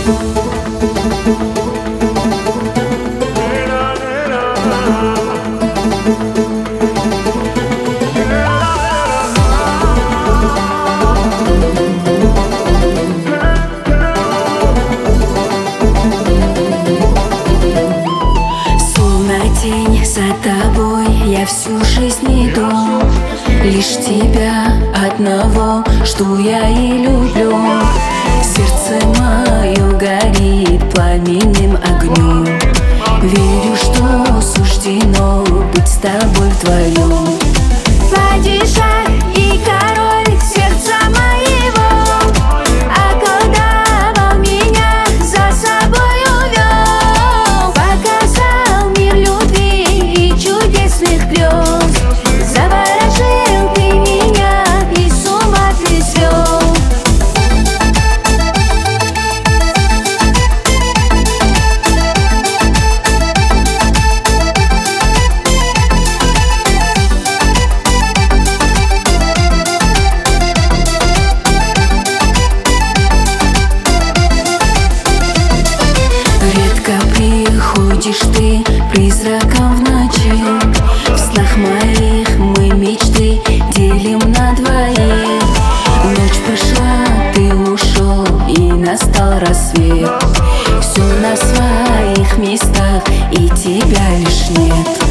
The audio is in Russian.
Тень за тобой, я всю жизнь иду. Лишь тебя одного жду я и люблю. Сердце мое горит пламенным огнем. Верю, что суждено быть с тобой вдвоем. Падишах и король сердца моего, околдовал меня, за собой увел, показал мир любви и чудесных грез. Заворожил ты меня и с ума ты свел. Приходишь ты призраком в ночи, в снах моих мы мечты делим на двоих. Ночь прошла, ты ушел, и настал рассвет. Все на своих местах, и тебя лишь нет.